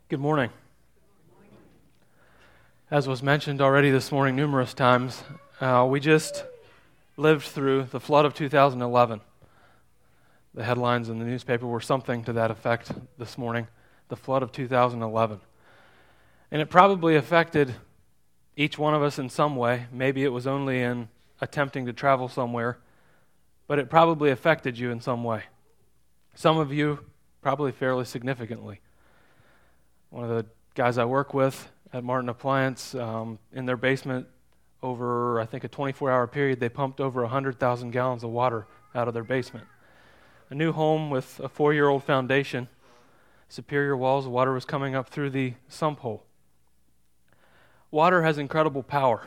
Good morning. As was mentioned already this morning numerous times, we just lived through the flood of 2011. The headlines in the newspaper were something to that effect this morning, the flood of 2011. And it probably affected each one of us in some way. Maybe it was only in attempting to travel somewhere, but it probably affected you in some way. Some of you probably fairly significantly. One of the guys I work with at Martin Appliance, in their basement, over, I think, a 24-hour period, they pumped over 100,000 gallons of water out of their basement. A new home with a 4-year-old foundation, superior walls, water was coming up through the sump hole. Water has incredible power.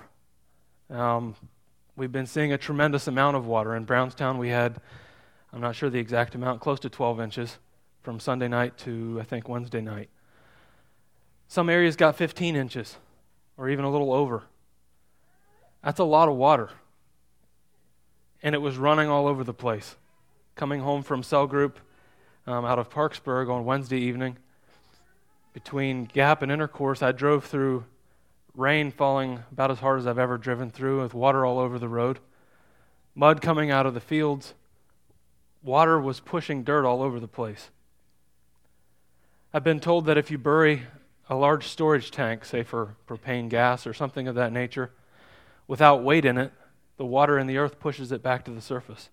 We've been seeing a tremendous amount of water. In Brownstown, we had, I'm not sure the exact amount, close to 12 inches from Sunday night to, I think, Wednesday night. Some areas got 15 inches, or even a little over. That's a lot of water. And it was running all over the place. Coming home from cell group out of Parksburg on Wednesday evening, between Gap and Intercourse, I drove through rain falling about as hard as I've ever driven through, with water all over the road, mud coming out of the fields. Water was pushing dirt all over the place. I've been told that if you bury a large storage tank, say for propane gas or something of that nature, without weight in it, the water in the earth pushes it back to the surface.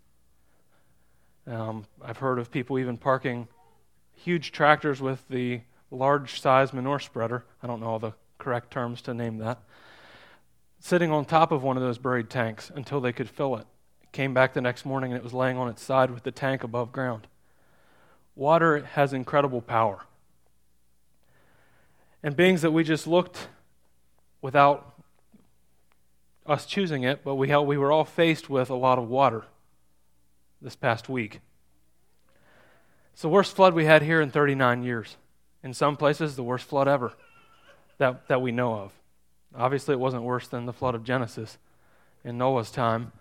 I've heard of people even parking huge tractors with the large-size manure spreader, I don't know all the correct terms to name that, sitting on top of one of those buried tanks until they could fill it. It came back the next morning and it was laying on its side with the tank above ground. Water has incredible power. And beings that we just looked without us choosing it, but we were all faced with a lot of water this past week. It's the worst flood we had here in 39 years. In some places, the worst flood ever that we know of. Obviously, it wasn't worse than the flood of Genesis in Noah's time.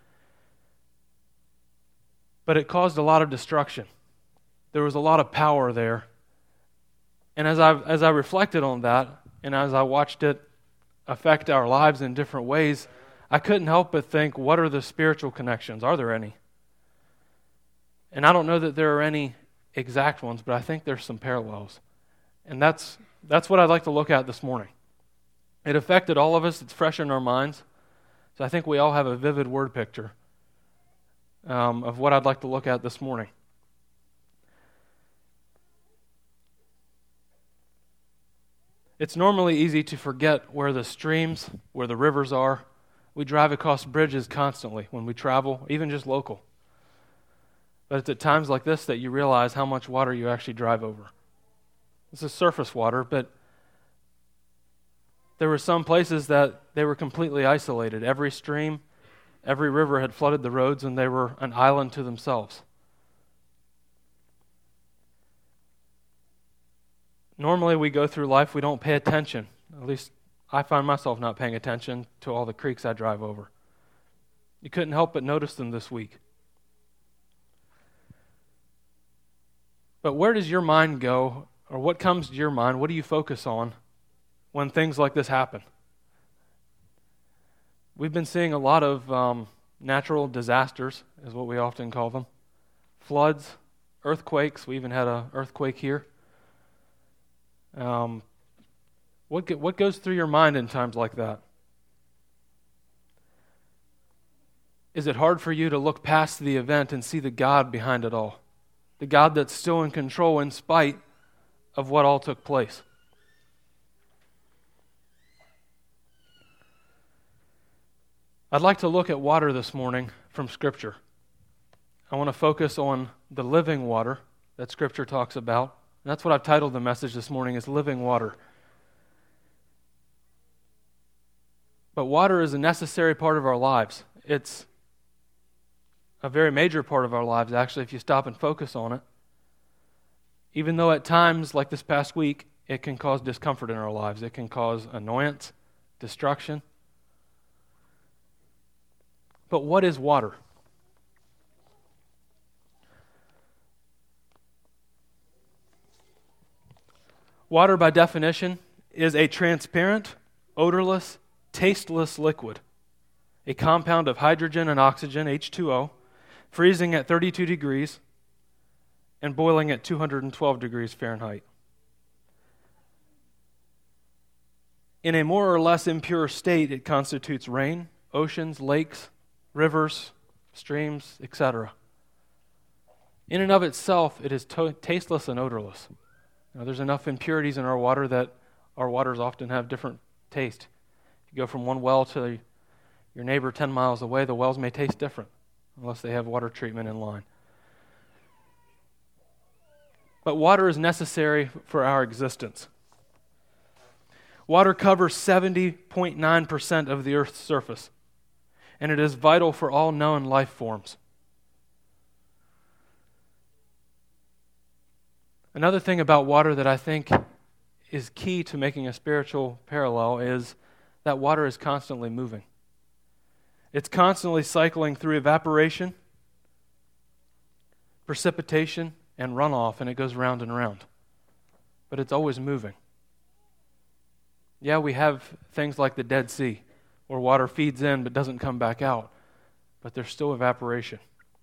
But it caused a lot of destruction. There was a lot of power there. And as I reflected on that, and as I watched it affect our lives in different ways, I couldn't help but think, what are the spiritual connections? Are there any? And I don't know that there are any exact ones, but I think there's some parallels. And that's what I'd like to look at this morning. It affected all of us. It's fresh in our minds. So I think we all have a vivid word picture of what I'd like to look at this morning. It's normally easy to forget where the streams, where the rivers are. We drive across bridges constantly when we travel, even just local. But it's at times like this that you realize how much water you actually drive over. This is surface water, but there were some places that they were completely isolated. Every stream, every river had flooded the roads, and they were an island to themselves. Normally we go through life, we don't pay attention. At least I find myself not paying attention to all the creeks I drive over. You couldn't help but notice them this week. But where does your mind go, or what comes to your mind? What do you focus on when things like this happen? We've been seeing a lot of natural disasters, is what we often call them. Floods, earthquakes. We even had an earthquake here. What goes through your mind in times like that? Is it hard for you to look past the event and see the God behind it all? The God that's still in control in spite of what all took place? I'd like to look at water this morning from Scripture. I want to focus on the living water that Scripture talks about. And that's what I've titled the message this morning, is Living Water. But water is a necessary part of our lives. It's a very major part of our lives, actually, if you stop and focus on it. Even though at times, like this past week, it can cause discomfort in our lives. It can cause annoyance, destruction. But what is water? Water, by definition, is a transparent, odorless, tasteless liquid, a compound of hydrogen and oxygen, H2O, freezing at 32 degrees and boiling at 212 degrees Fahrenheit. In a more or less impure state, it constitutes rain, oceans, lakes, rivers, streams, etc. In and of itself, it is tasteless and odorless. Now, there's enough impurities in our water that our waters often have different taste. If you go from one well to your neighbor 10 miles away, the wells may taste different unless they have water treatment in line. But water is necessary for our existence. Water covers 70.9% of the Earth's surface, and it is vital for all known life forms. Another thing about water that I think is key to making a spiritual parallel is that water is constantly moving. It's constantly cycling through evaporation, precipitation, and runoff, and it goes round and round. But it's always moving. Yeah, we have things like the Dead Sea, where water feeds in but doesn't come back out, but there's still evaporation.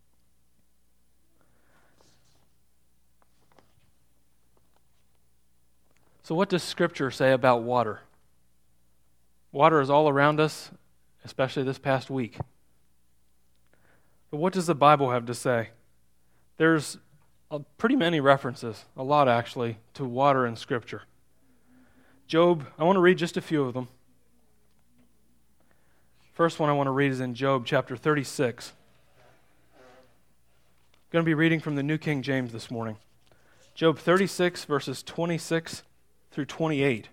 So what does Scripture say about water? Water is all around us, especially this past week. But what does the Bible have to say? There's pretty many references, a lot actually, to water in Scripture. Job, I want to read just a few of them. First one I want to read is in Job chapter 36. I'm going to be reading from the New King James this morning. Job 36, verses 26 through 28.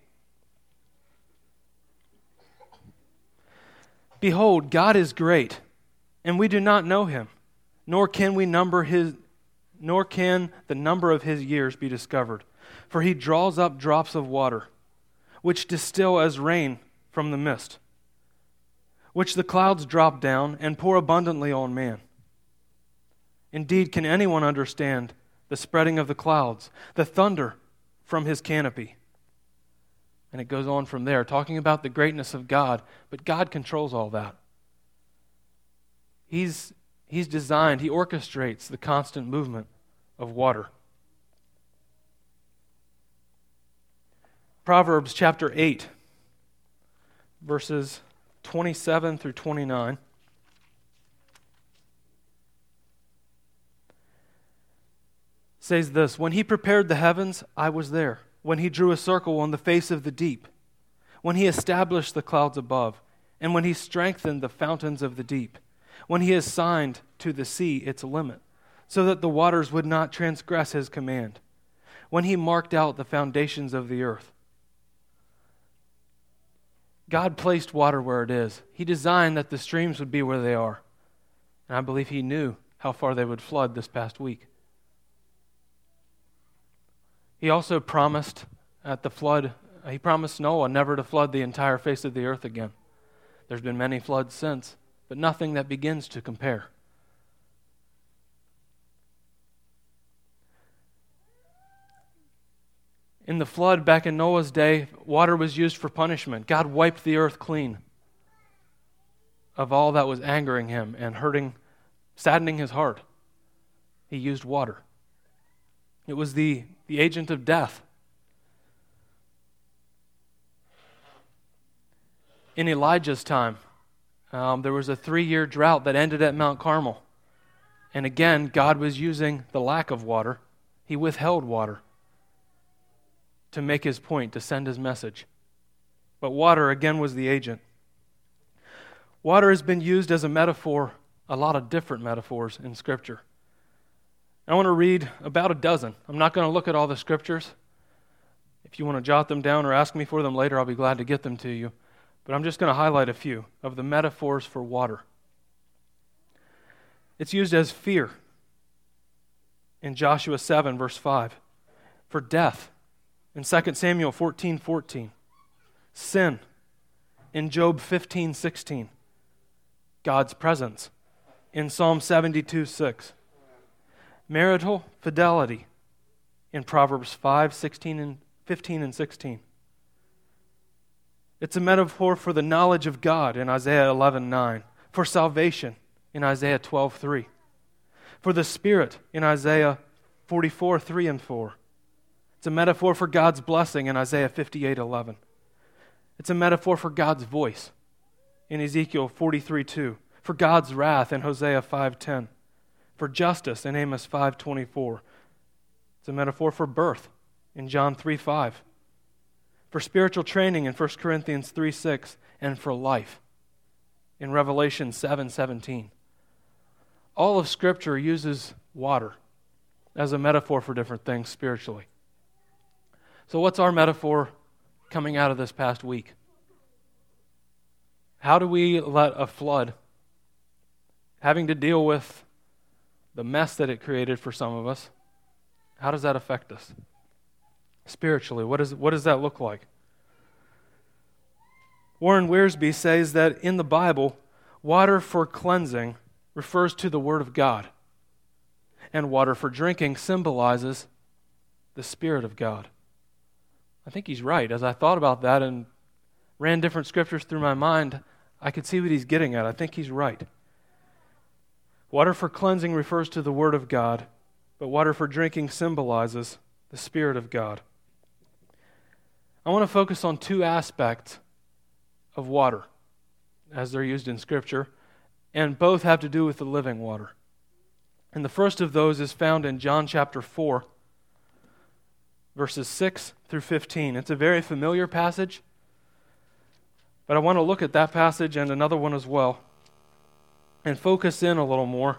Behold, God is great, and we do not know him, nor can the number of his years be discovered. For he draws up drops of water, which distill as rain from the mist, which the clouds drop down and pour abundantly on man. Indeed, can anyone understand the spreading of the clouds, the thunder from his canopy? And it goes on from there, talking about the greatness of God, but God controls all that. He's designed, he orchestrates the constant movement of water. Proverbs chapter 8, verses 27 through 29. Says this, when he prepared the heavens, I was there. When he drew a circle on the face of the deep, when he established the clouds above, and when he strengthened the fountains of the deep, when he assigned to the sea its limit, so that the waters would not transgress his command, when he marked out the foundations of the earth. God placed water where it is. He designed that the streams would be where they are. And I believe he knew how far they would flood this past week. He also promised at the flood, he promised Noah never to flood the entire face of the earth again. There's been many floods since, but nothing that begins to compare. In the flood back in Noah's day, water was used for punishment. God wiped the earth clean of all that was angering him and saddening his heart. He used water. It was the agent of death. In Elijah's time, there was a 3-year drought that ended at Mount Carmel. And again, God was using the lack of water. He withheld water to make his point, to send his message. But water, again, was the agent. Water has been used as a metaphor, a lot of different metaphors in Scripture. I want to read about a dozen. I'm not going to look at all the scriptures. If you want to jot them down or ask me for them later, I'll be glad to get them to you. But I'm just going to highlight a few of the metaphors for water. It's used as fear in Joshua 7, verse 5. For death in 2 Samuel 14:14. Sin in Job 15:16. God's presence in Psalm 72:6. Marital fidelity in Proverbs 5:16 15 and 16. It's a metaphor for the knowledge of God in Isaiah 11:9, for salvation in Isaiah 12:3, for the Spirit in Isaiah 44:3 and 4. It's a metaphor for God's blessing in Isaiah 58:11. It's a metaphor for God's voice in Ezekiel 43:2, for God's wrath in Hosea 5:10, for justice in Amos 5:24. It's a metaphor for birth in John 3:5, for spiritual training in 1 Corinthians 3:6, and for life in Revelation 7:17. All of Scripture uses water as a metaphor for different things spiritually. So what's our metaphor coming out of this past week? How do we let a flood, having to deal with the mess that it created for some of us, how does that affect us? Spiritually, what does that look like? Warren Wiersbe says that in the Bible, water for cleansing refers to the Word of God, and water for drinking symbolizes the Spirit of God. I think he's right. As I thought about that and ran different scriptures through my mind, I could see what he's getting at. I think he's right. Water for cleansing refers to the Word of God, but water for drinking symbolizes the Spirit of God. I want to focus on two aspects of water as they're used in Scripture, and both have to do with the living water. And the first of those is found in John chapter 4, verses 6 through 15. It's a very familiar passage, but I want to look at that passage and another one as well and focus in a little more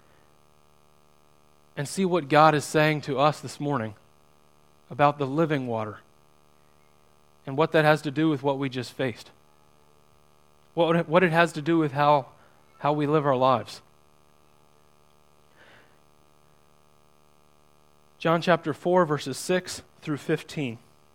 and see what God is saying to us this morning about the living water and what that has to do with what we just faced. What it has to do with how we live our lives. John chapter 4, verses 6 through 15.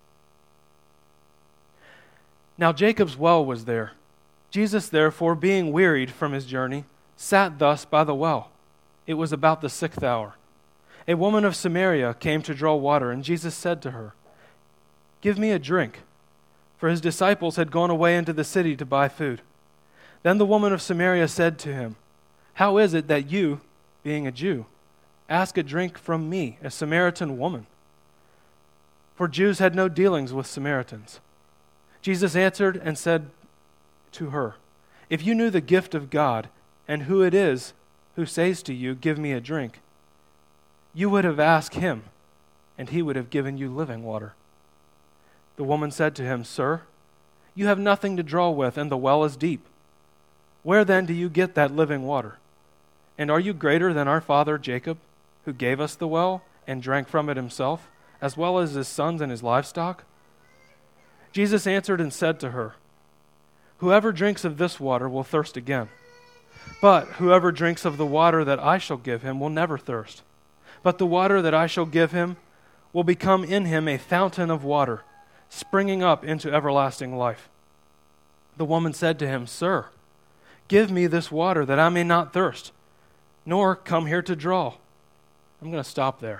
Now Jacob's well was there. Jesus, therefore, being wearied from his journey, sat thus by the well. It was about the 6th hour. A woman of Samaria came to draw water, and Jesus said to her, "Give me a drink," for his disciples had gone away into the city to buy food. Then the woman of Samaria said to him, "How is it that you, being a Jew, ask a drink from me, a Samaritan woman?" For Jews had no dealings with Samaritans. Jesus answered and said to her, "If you knew the gift of God and who it is who says to you, 'Give me a drink,' you would have asked him, and he would have given you living water." The woman said to him, "Sir, you have nothing to draw with, and the well is deep. Where then do you get that living water? And are you greater than our father Jacob, who gave us the well and drank from it himself, as well as his sons and his livestock?" Jesus answered and said to her, "Whoever drinks of this water will thirst again. But whoever drinks of the water that I shall give him will never thirst. But the water that I shall give him will become in him a fountain of water, springing up into everlasting life." The woman said to him, "Sir, give me this water that I may not thirst, nor come here to draw." I'm going to stop there.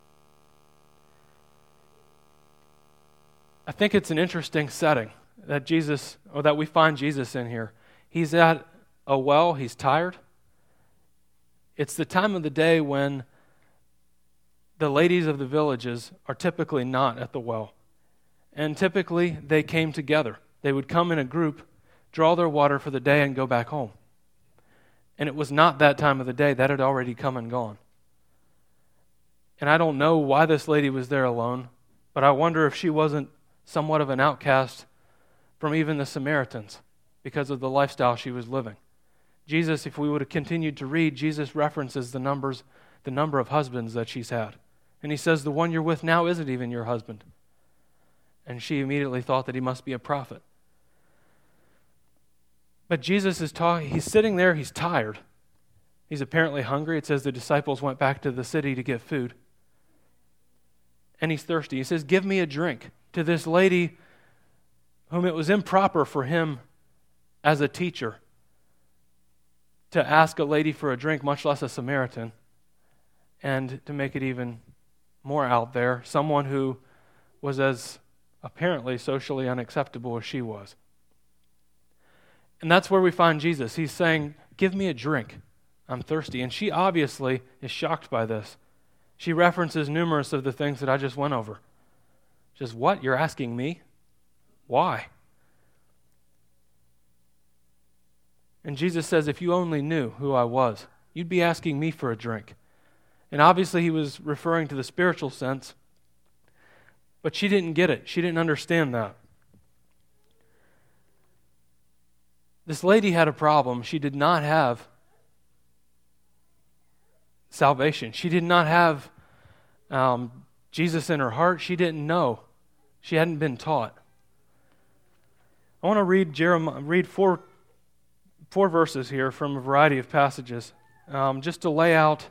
I think it's an interesting setting that we find Jesus in here. He's at a well, he's tired. It's the time of the day when the ladies of the villages are typically not at the well. And typically they came together. They would come in a group, draw their water for the day, and go back home. And it was not that time of the day. That had already come and gone. And I don't know why this lady was there alone, but I wonder if she wasn't somewhat of an outcast from even the Samaritans because of the lifestyle she was living. Jesus, if we would have continued to read, Jesus references the number of husbands that she's had. And he says, "The one you're with now isn't even your husband." And she immediately thought that he must be a prophet. But Jesus is talking, he's sitting there, he's tired. He's apparently hungry. It says the disciples went back to the city to get food. And he's thirsty. He says, "Give me a drink," to this lady whom it was improper for him as a teacher to ask a lady for a drink, much less a Samaritan. And to make it even more out there, someone who was as apparently socially unacceptable as she was. And that's where we find Jesus. He's saying, "Give me a drink. I'm thirsty." And she obviously is shocked by this. She references numerous of the things that I just went over. Just, what? You're asking me? Why? And Jesus says, if you only knew who I was, you'd be asking me for a drink. And obviously he was referring to the spiritual sense, but she didn't get it. She didn't understand that. This lady had a problem. She did not have salvation. She did not have Jesus in her heart. She didn't know. She hadn't been taught. I want to read four verses here from a variety of passages, just to lay out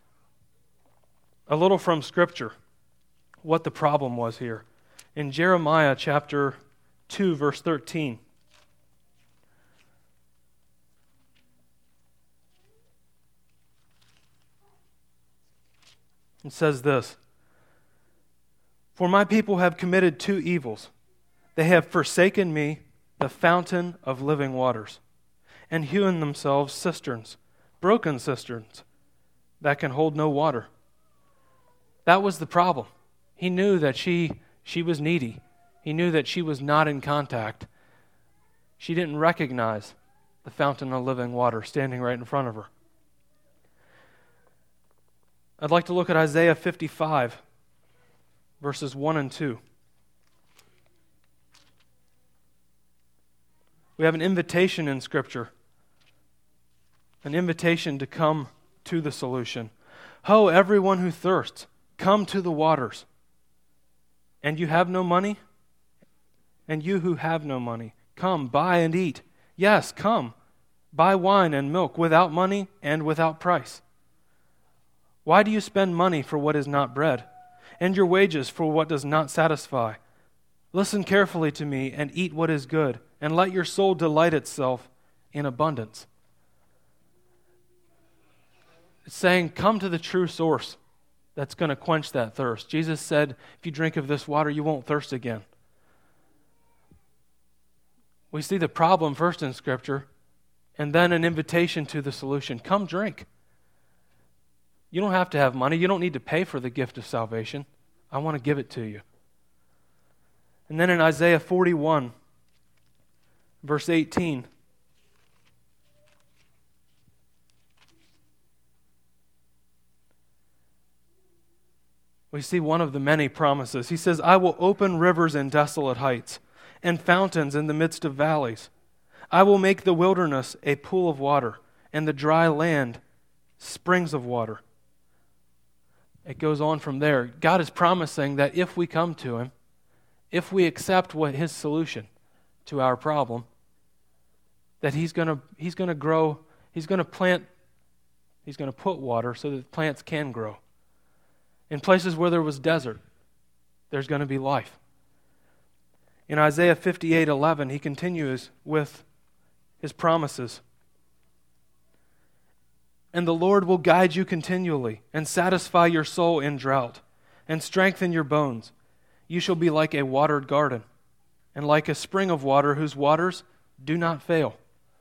a little from Scripture what the problem was here. In Jeremiah chapter 2, verse 13, it says this, "For my people have committed two evils. They have forsaken me, the fountain of living waters, and hewn themselves cisterns, broken cisterns, that can hold no water." That was the problem. He knew that she was needy. He knew that she was not in contact. She didn't recognize the fountain of living water standing right in front of her. I'd like to look at Isaiah 55, verses 1 and 2. We have an invitation in Scripture, an invitation to come to the solution. "Ho, everyone who thirsts, come to the waters. And you have no money? And you who have no money, come, buy and eat. Yes, come, buy wine and milk without money and without price. Why do you spend money for what is not bread, and your wages for what does not satisfy? Listen carefully to me and eat what is good, and let your soul delight itself in abundance." It's saying, come to the true source that's going to quench that thirst. Jesus said, if you drink of this water, you won't thirst again. We see the problem first in Scripture, and then an invitation to the solution. Come drink. You don't have to have money. You don't need to pay for the gift of salvation. I want to give it to you. And then in Isaiah 41, verse 18, we see one of the many promises. He says, "I will open rivers in desolate heights and fountains in the midst of valleys. I will make the wilderness a pool of water and the dry land springs of water." It goes on from there. God is promising that if we come to Him, if we accept what His solution to our problem, that He's going to grow, He's going to plant, He's going to put water so that plants can grow. In places where there was desert, there's going to be life. In Isaiah 58:11, he continues with his promises. "And the Lord will guide you continually and satisfy your soul in drought and strengthen your bones. You shall be like a watered garden and like a spring of water whose waters do not fail."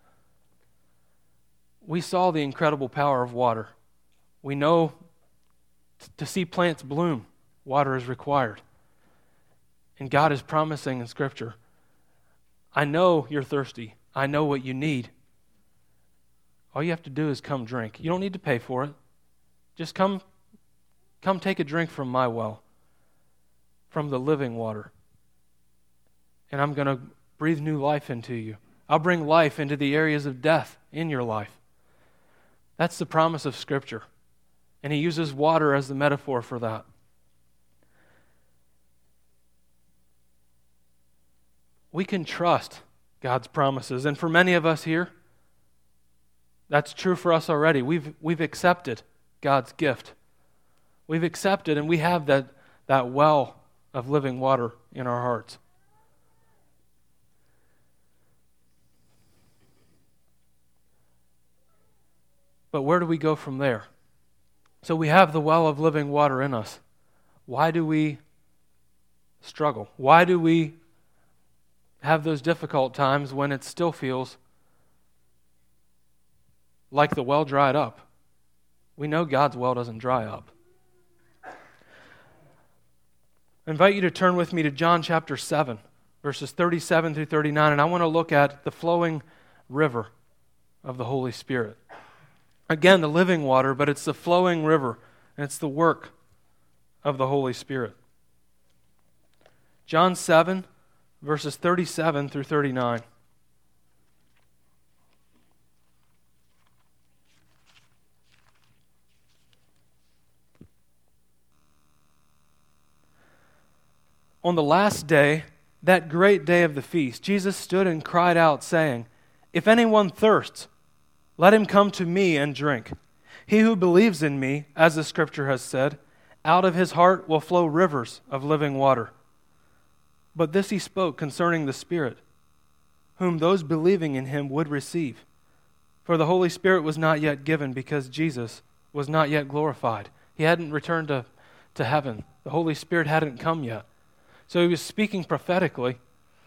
We saw the incredible power of water. We know to see plants bloom, water is required. And God is promising in Scripture, I know you're thirsty. I know what you need. All you have to do is come drink. You don't need to pay for it. Just come take a drink from my well, from the living water. And I'm going to breathe new life into you. I'll bring life into the areas of death in your life. That's the promise of Scripture. And he uses water as the metaphor for that. We can trust God's promises. And for many of us here, that's true for us already. We've accepted God's gift. We've accepted and we have that well of living water in our hearts. But where do we go from there? So we have the well of living water in us. Why do we struggle? Why do we have those difficult times when it still feels like the well dried up? We know God's well doesn't dry up. I invite you to turn with me to John chapter 7, verses 37 through 39, and I want to look at the flowing river of the Holy Spirit. Again, the living water, but it's the flowing river, and it's the work of the Holy Spirit. John 7, verses 37 through 39. On the last day, that great day of the feast, Jesus stood and cried out, saying, "If anyone thirsts, let him come to me and drink. He who believes in me, as the Scripture has said, out of his heart will flow rivers of living water." But this he spoke concerning the Spirit, whom those believing in him would receive. For the Holy Spirit was not yet given, because Jesus was not yet glorified. He hadn't returned to heaven. The Holy Spirit hadn't come yet. So he was speaking prophetically.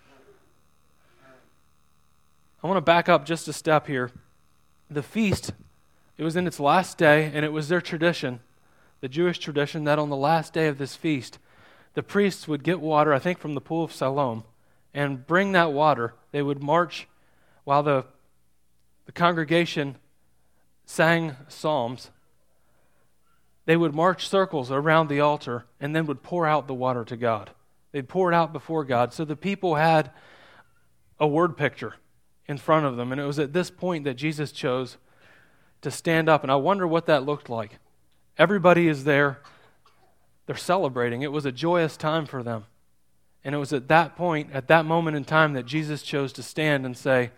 I want to back up just a step here. The feast, it was in its last day, and it was their tradition, the Jewish tradition, that on the last day of this feast, the priests would get water, I think from the pool of Siloam, and bring that water. They would march while the congregation sang psalms. They would march circles around the altar and then would pour out the water to God. They'd pour it out before God. So the people had a word picture in front of them. And it was at this point that Jesus chose to stand up. And I wonder what that looked like. Everybody is there. They're celebrating. It was a joyous time for them. And it was at that point, at that moment in time, that Jesus chose to stand and say,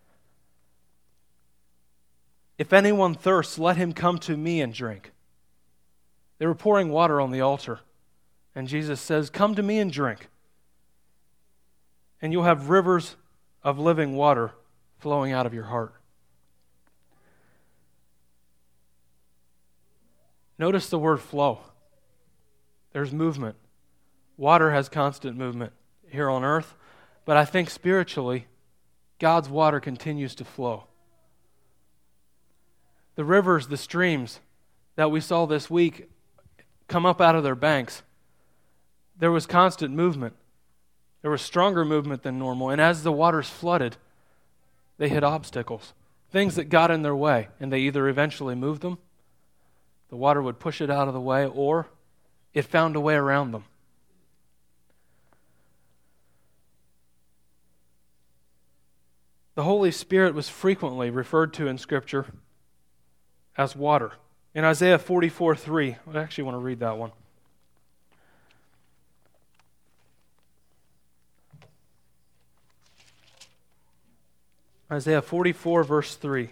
"If anyone thirsts, let him come to me and drink." They were pouring water on the altar. And Jesus says, "Come to me and drink. And you'll have rivers of living water flowing out of your heart." Notice the word flow. There's movement. Water has constant movement here on earth, but I think spiritually, God's water continues to flow. The rivers, the streams that we saw this week come up out of their banks. There was constant movement. There was stronger movement than normal. And as the waters flooded, they hit obstacles, things that got in their way, and they either eventually moved them, the water would push it out of the way, or it found a way around them. The Holy Spirit was frequently referred to in Scripture as water. In Isaiah 44:3, I actually want to read that one. Isaiah 44, verse 3.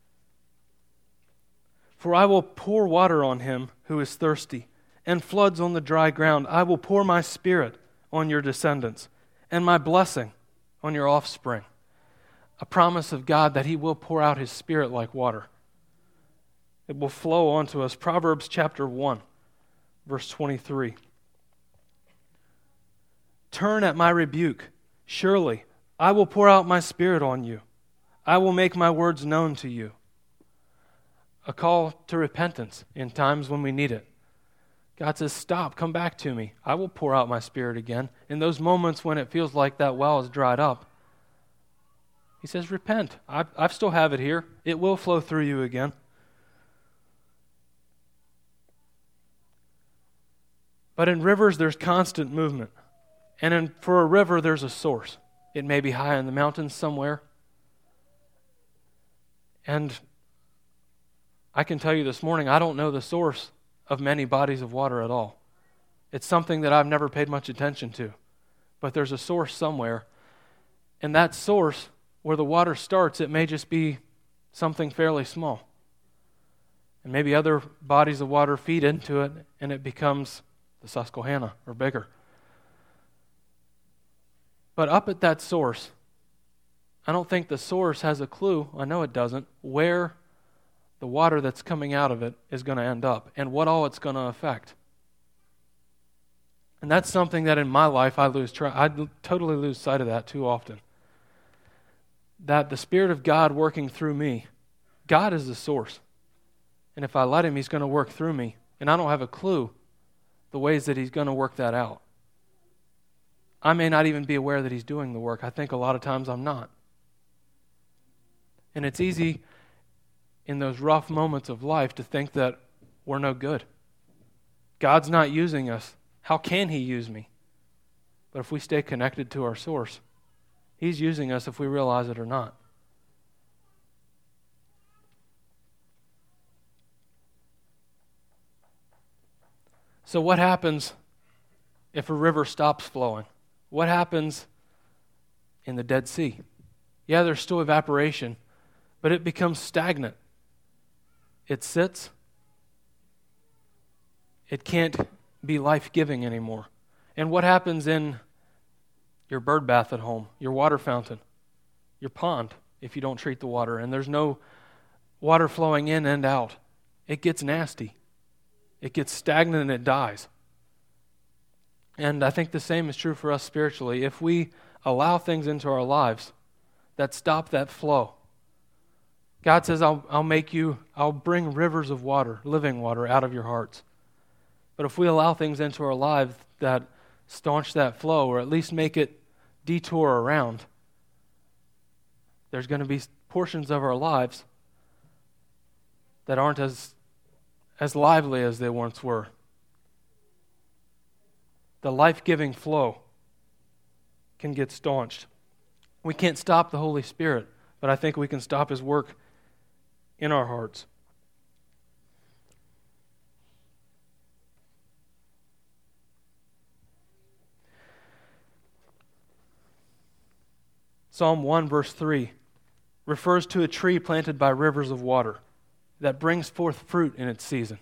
"For I will pour water on him who is thirsty, and floods on the dry ground. I will pour my Spirit on your descendants, and my blessing on your offspring." A promise of God that He will pour out His Spirit like water. It will flow onto us. Proverbs chapter 1, verse 23. "Turn at my rebuke. Surely I will pour out my Spirit on you. I will make my words known to you." A call to repentance in times when we need it. God says, "Stop, come back to me. I will pour out my Spirit again." In those moments when it feels like that well is dried up, He says, "Repent. I still have it here. It will flow through you again." But in rivers, there's constant movement. And for a river, there's a source. It may be high in the mountains somewhere. And I can tell you this morning, I don't know the source of many bodies of water at all. It's something that I've never paid much attention to. But there's a source somewhere. And that source, where the water starts, it may just be something fairly small. And maybe other bodies of water feed into it, and it becomes the Susquehanna or bigger. But up at that source, I don't think the source has a clue, I know it doesn't, where the water that's coming out of it is going to end up and what all it's going to affect. And that's something that in my life I totally lose sight of that too often. That the Spirit of God working through me, God is the source. And if I let Him, He's going to work through me. And I don't have a clue the ways that He's going to work that out. I may not even be aware that He's doing the work. I think a lot of times I'm not. And it's easy in those rough moments of life to think that we're no good. God's not using us. How can He use me? But if we stay connected to our source, He's using us if we realize it or not. So what happens if a river stops flowing? What happens in the Dead Sea? Yeah, there's still evaporation, but it becomes stagnant. It sits. It can't be life-giving anymore. And what happens in your bird bath at home, your water fountain, your pond, if you don't treat the water, and there's no water flowing in and out? It gets nasty. It gets stagnant and it dies. And I think the same is true for us spiritually. If we allow things into our lives that stop that flow, God says, I'll bring rivers of water, living water, out of your hearts. But if we allow things into our lives that staunch that flow, or at least make it detour around, there's going to be portions of our lives that aren't as lively as they once were. The life-giving flow can get staunched. We can't stop the Holy Spirit, but I think we can stop His work in our hearts. Psalm 1 verse 3 refers to a tree planted by rivers of water that brings forth fruit in its season.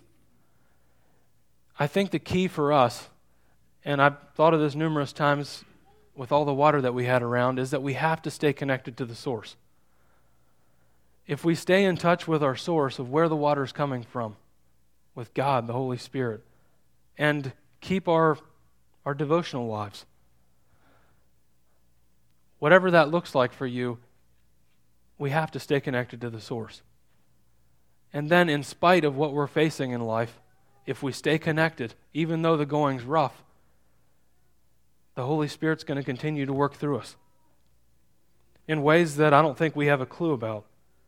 I think the key for us, and I've thought of this numerous times with all the water that we had around, is that we have to stay connected to the source. If we stay in touch with our source of where the water is coming from, with God, the Holy Spirit, and keep our devotional lives, whatever that looks like for you, we have to stay connected to the source. And then in spite of what we're facing in life, if we stay connected, even though the going's rough, the Holy Spirit's going to continue to work through us in ways that I don't think we have a clue about.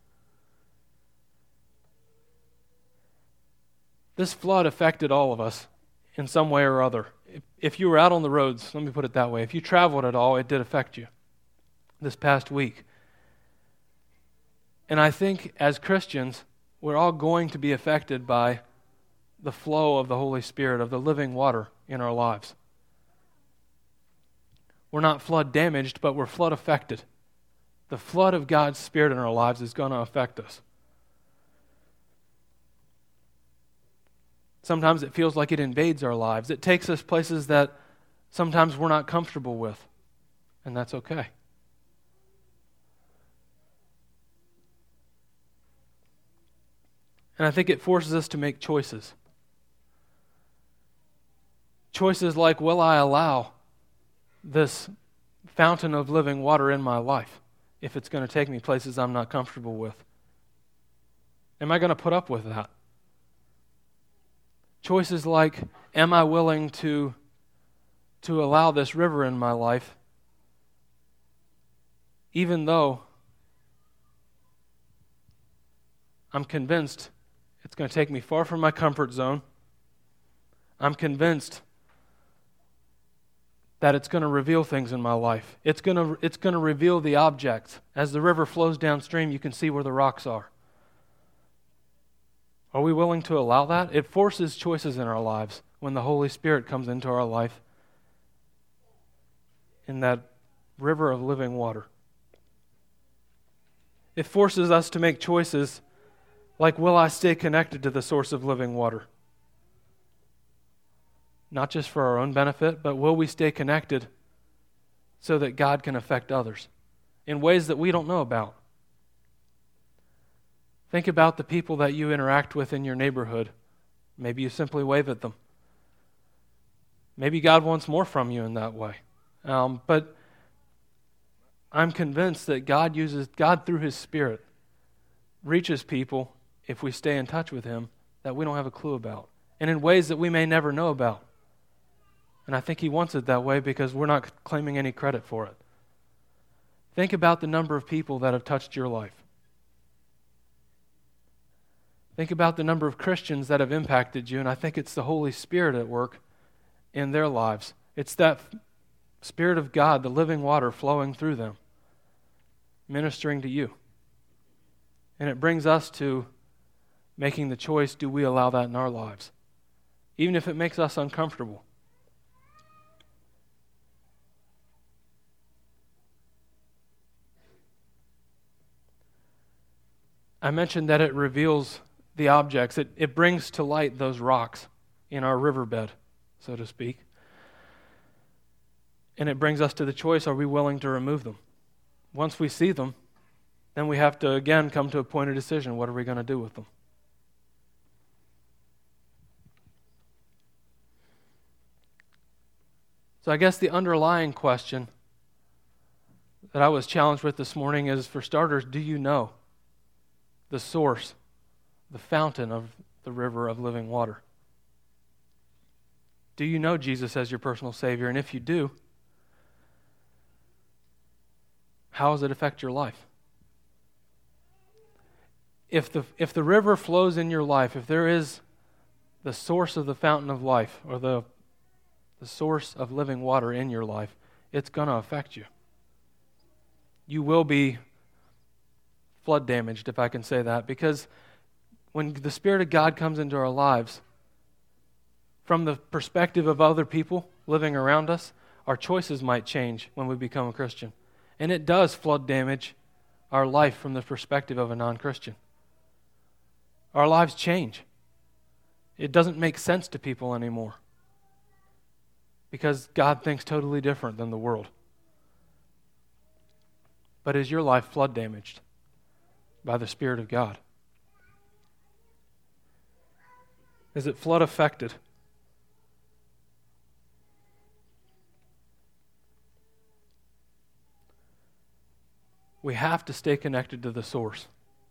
This flood affected all of us in some way or other. If you were out on the roads, let me put it that way, if you traveled at all, it did affect you this past week. And I think as Christians, we're all going to be affected by the flow of the Holy Spirit, of the living water in our lives. We're not flood damaged, but we're flood affected. The flood of God's Spirit in our lives is going to affect us. Sometimes it feels like it invades our lives. It takes us places that sometimes we're not comfortable with, and that's okay. And I think it forces us to make choices. Choices like, will I allow this fountain of living water in my life if it's going to take me places I'm not comfortable with? Am I going to put up with that? Choices like, am I willing to allow this river in my life even though I'm convinced it's going to take me far from my comfort zone. I'm convinced that it's going to reveal things in my life. It's going to reveal the objects. As the river flows downstream, you can see where the rocks are. Are we willing to allow that? It forces choices in our lives when the Holy Spirit comes into our life in that river of living water. It forces us to make choices like, will I stay connected to the source of living water? Not just for our own benefit, but will we stay connected so that God can affect others in ways that we don't know about? Think about the people that you interact with in your neighborhood. Maybe you simply wave at them. Maybe God wants more from you in that way. But I'm convinced that God through His Spirit, reaches people, if we stay in touch with Him, that we don't have a clue about, and in ways that we may never know about. And I think He wants it that way because we're not claiming any credit for it. Think about the number of people that have touched your life. Think about the number of Christians that have impacted you, and I think it's the Holy Spirit at work in their lives. It's that Spirit of God, the living water flowing through them, ministering to you. And it brings us to making the choice, do we allow that in our lives? Even if it makes us uncomfortable. I mentioned that it reveals the objects. It brings to light those rocks in our riverbed, so to speak. And it brings us to the choice, are we willing to remove them? Once we see them, then we have to again come to a point of decision. What are we going to do with them? So I guess the underlying question that I was challenged with this morning is, for starters, do you know the source, the fountain of the river of living water? Do you know Jesus as your personal Savior? And if you do, how does it affect your life? If the river flows in your life, if there is the source of the fountain of life, or the source of living water in your life, it's going to affect you. You will be flood damaged, if I can say that, because when the Spirit of God comes into our lives, from the perspective of other people living around us, our choices might change when we become a Christian. And it does flood damage our life from the perspective of a non-Christian. Our lives change. It doesn't make sense to people anymore because God thinks totally different than the world. But is your life flood damaged by the Spirit of God? Is it flood affected? We have to stay connected to the source.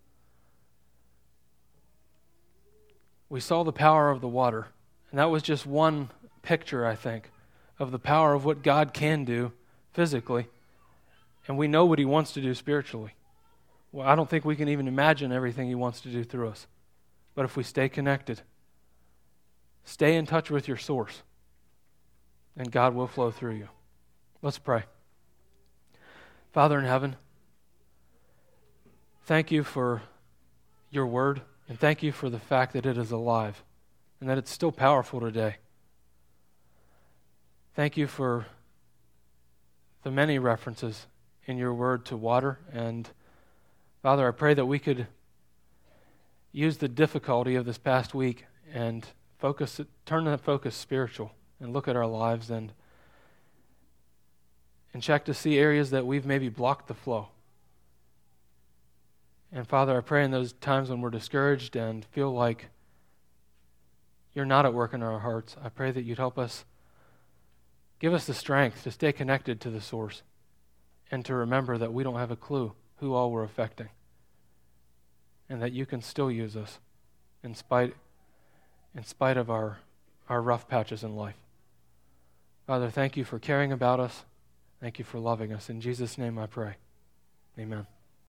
We saw the power of the water, and that was just one picture, I think, of the power of what God can do physically, and we know what He wants to do spiritually. Well, I don't think we can even imagine everything He wants to do through us. But if we stay connected, stay in touch with your source, and God will flow through you. Let's pray. Father in heaven, thank you for your word, and thank you for the fact that it is alive and that it's still powerful today. Thank you for the many references in your word to water. And Father, I pray that we could use the difficulty of this past week and turn that focus spiritual and look at our lives and check to see areas that we've maybe blocked the flow. And Father, I pray in those times when we're discouraged and feel like you're not at work in our hearts, I pray that you'd help us, give us the strength to stay connected to the source and to remember that we don't have a clue who all we're affecting, and that you can still use us in spite of our rough patches in life. Father, thank you for caring about us. Thank you for loving us. In Jesus' name I pray. Amen.